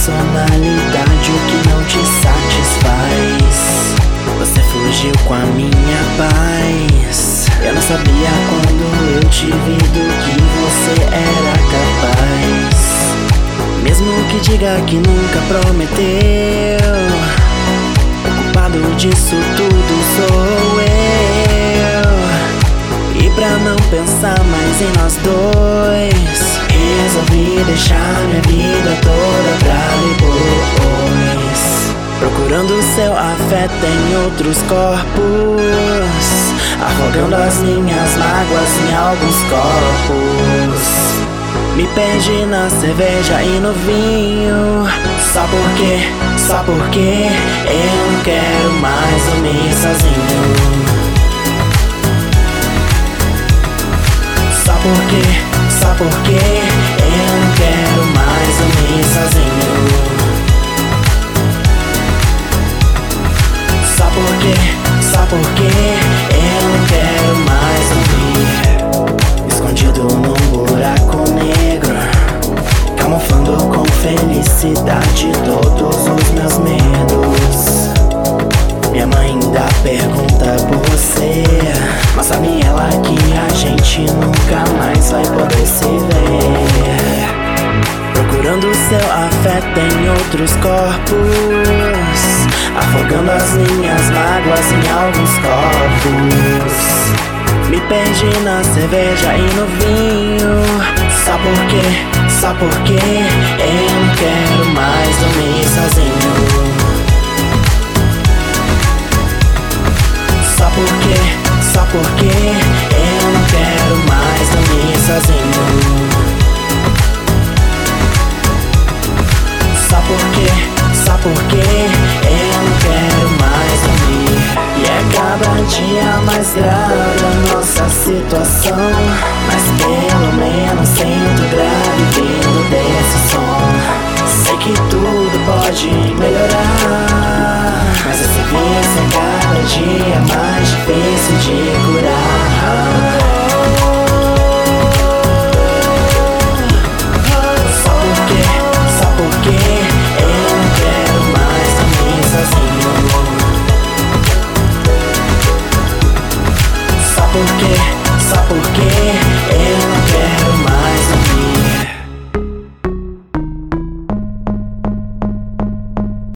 personalidade o que não te satisfaz. Você fugiu com a minha paz. Eu não sabia quando eu te vi do que você era capaz. Mesmo que diga que nunca prometeu, o culpado disso tudo sou eu. E pra não pensar mais em nós dois, resolvi deixar minha vida toda pra depois. Procurando seu afeto em outros corpos, afogando as minhas mágoas em alguns copos. Me perdi na cerveja e no vinho, só porque eu não quero mais dormir sozinho. Só porque eu não quero mais dormir sozinho. Só porque eu não quero mais dormir escondido num buraco negro, camuflando com felicidade todos os meus medos. Minha mãe ainda pergunta por você, mas sabe ela que a gente nunca mais vai poder se ver. Procurando seu afeto em outros corpos, afogando as minhas mágoas em alguns copos. Me perdi na cerveja e no vinho, só porque eu não quero mais dormir sozinho. Só porque eu não quero mais dormir sozinho. Só porque eu não quero mais dormir. E é cada dia mais grave a nossa situação, mas pelo menos sinto grave vindo desse som. Sei que tudo pode melhorar, mas esse vício é cada dia mais difícil de curar.